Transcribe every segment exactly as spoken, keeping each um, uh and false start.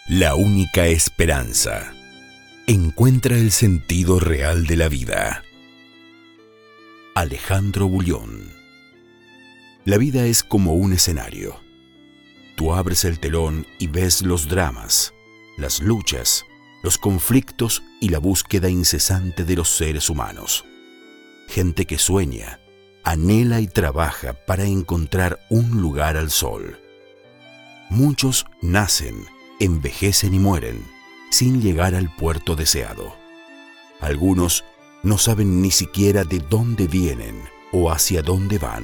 La única esperanza. Encuentra el sentido real de la vida. Alejandro Bullón. La vida es como un escenario. Tú abres el telón y ves los dramas, las luchas, los conflictos y la búsqueda incesante de los seres humanos. Gente que sueña, anhela y trabaja para encontrar un lugar al sol. Muchos nacen, envejecen y mueren sin llegar al puerto deseado. Algunos no saben ni siquiera de dónde vienen o hacia dónde van.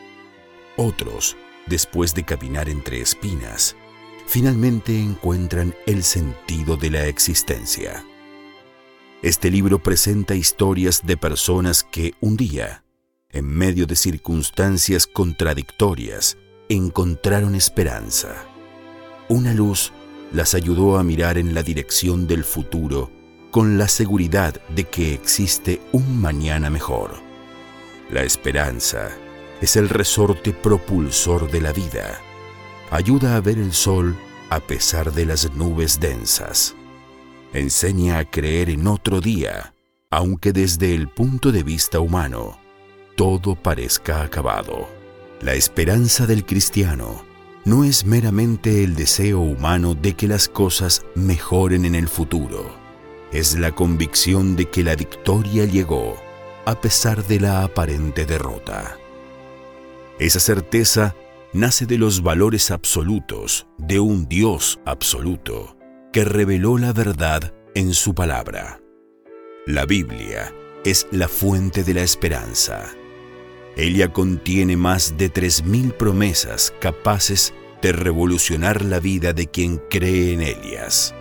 Otros, después de caminar entre espinas, finalmente encuentran el sentido de la existencia. Este libro presenta historias de personas que un día, en medio de circunstancias contradictorias, encontraron esperanza. Una luz las ayudó a mirar en la dirección del futuro con la seguridad de que existe un mañana mejor. La esperanza es el resorte propulsor de la vida. Ayuda a ver el sol a pesar de las nubes densas. Enseña a creer en otro día, aunque desde el punto de vista humano, todo parezca acabado. La esperanza del cristiano no es meramente el deseo humano de que las cosas mejoren en el futuro. Es la convicción de que la victoria llegó a pesar de la aparente derrota. Esa certeza nace de los valores absolutos de un Dios absoluto que reveló la verdad en su palabra. La Biblia es la fuente de la esperanza. Ella contiene más de tres mil promesas capaces de revolucionar la vida de quien cree en ellas.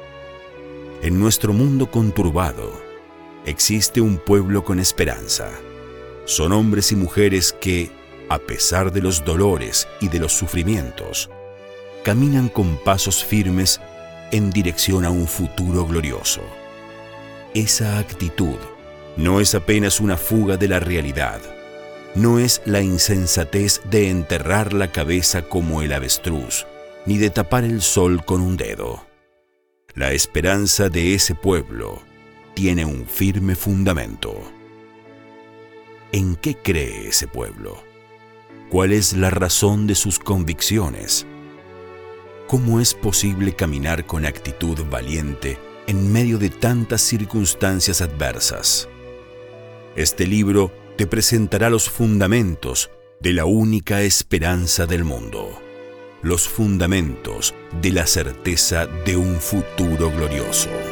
En nuestro mundo conturbado, existe un pueblo con esperanza. Son hombres y mujeres que, a pesar de los dolores y de los sufrimientos, caminan con pasos firmes en dirección a un futuro glorioso. Esa actitud no es apenas una fuga de la realidad. No es la insensatez de enterrar la cabeza como el avestruz, ni de tapar el sol con un dedo. La esperanza de ese pueblo tiene un firme fundamento. ¿En qué cree ese pueblo? ¿Cuál es la razón de sus convicciones? ¿Cómo es posible caminar con actitud valiente en medio de tantas circunstancias adversas? Este libro te presentará los fundamentos de la única esperanza del mundo, los fundamentos de la certeza de un futuro glorioso.